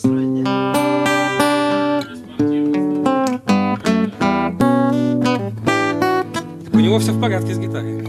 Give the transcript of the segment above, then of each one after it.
У него все в порядке с гитарой.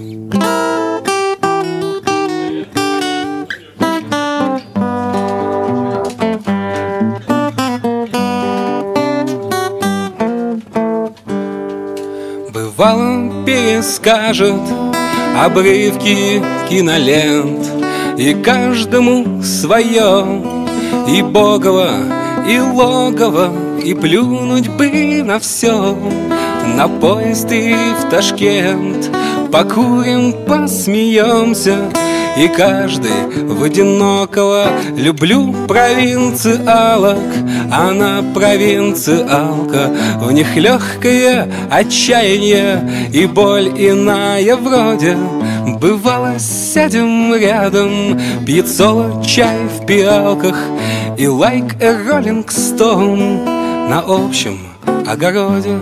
Бывало, перескажет обрывки кинолент, и каждому свое, и богово, и логово, и плюнуть бы на все. На поезд и в Ташкент покурим, посмеемся, и каждый в одинокого. Люблю провинциалок, она провинциалка. В них легкое отчаяние и боль иная вроде. Бывало, сядем рядом, пьет соло чай в пиалках, и like a Rolling Stone на общем огороде.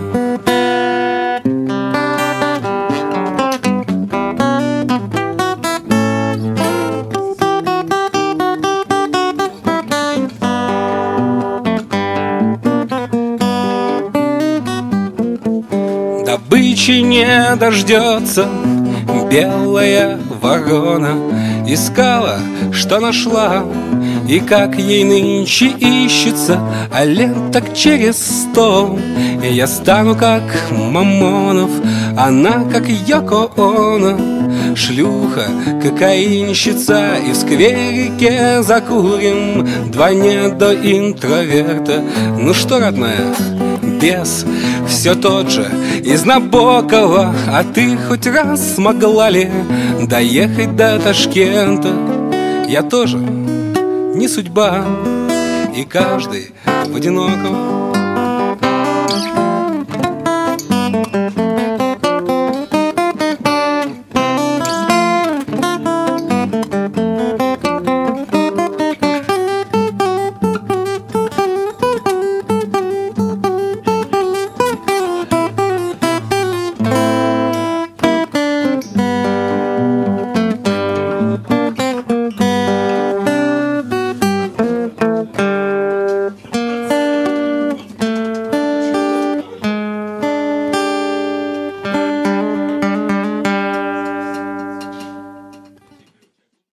Добычи не дождется белая ворона. Искала, что нашла, и как ей нынче ищется, а лет так через 100. И я стану как Мамонов, она как Йоко Оно. Шлюха, кокаинщица, и в скверике закурим. Два недоинтроверта. Ну что, родная, бес все тот же из Набокова. А ты хоть раз смогла ли доехать до Ташкента? Я тоже, не судьба, и каждый в одинокого.